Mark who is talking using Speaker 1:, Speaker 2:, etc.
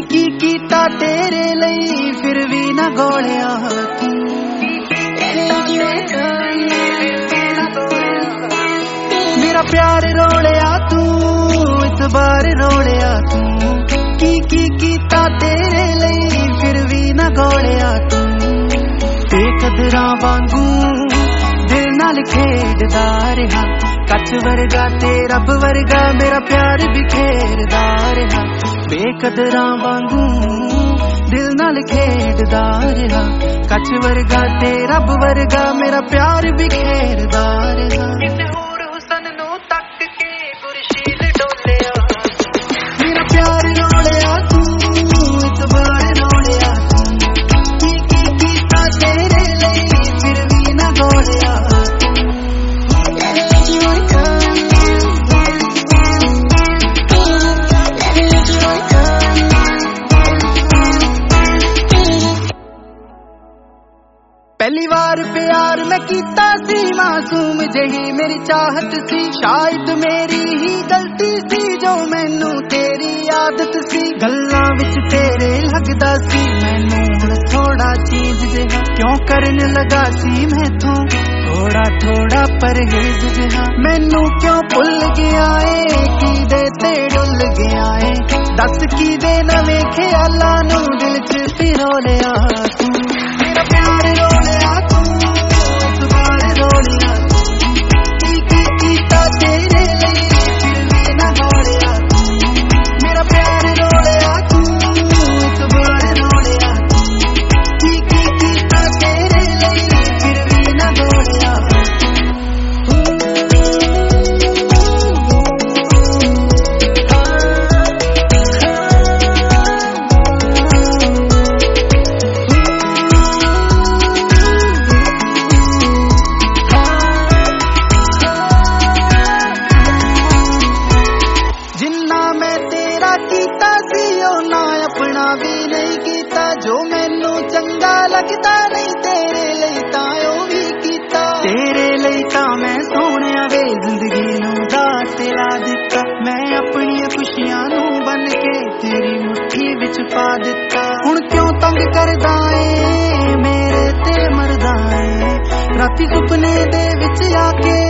Speaker 1: की कीता तेरे लई फिर भी ना गौलिया तू। मेरा प्यार रोलिया तू इस बार रोलिया तू। की कीता तेरे लई फिर भी ना गौलिया तू। बेकदरा वांगू दिल नाल खेडदा रहा, कच वर्गा ते रब वर्गा मेरा प्यार बिखेरदा रहा। बेकदरा वांगू दिल नाल खेडदा रहा, कच वर्गा ते रब वर्गा मेरा प्यार बिखेरदा रहा। मेरा प्यार रोलिया तू इस बार रोलिया तू। की कीता तेरे लई फिर भी ना गौलिया। पहली बार प्यार मैं कीता सी, मासूम जही मेरी चाहत सी। शायद मेरी ही गलती सी जो मैनू तेरी आदत सी। गल्लां विच तेरे लगदा सी मैनू हुण थोड़ा चीज जिहा। क्यों करन लगा सी मैथों थोड़ा थोड़ा परहेज जिहा। मैनू क्यों भुल गया है की दे ते डुल गया है। दस की दे नवें ख्यालां नू दिल च पिरोलिया तू। मेरा प्यार रोलिया तू इस बार रोलिया तू। की कीता तेरे लई फिर भी ना गौलिया तू। मेरा प्यार रोलिया तू इस बार रोलिया तू। की कीता तेरे लई फिर भी ना गौलिया लगता नहीं तेरे लई तां ओ भी कीता। तेरे लई तां मैं सोहणिया वे जिंदगी नू दास ते ला दिता। मैं अपनी खुशियां नू बन के तेरी मुट्ठी विच पा दिता। हुण क्यों तंग करदा ए मेरे ते मरदा ए। राती सुपने दे विच आके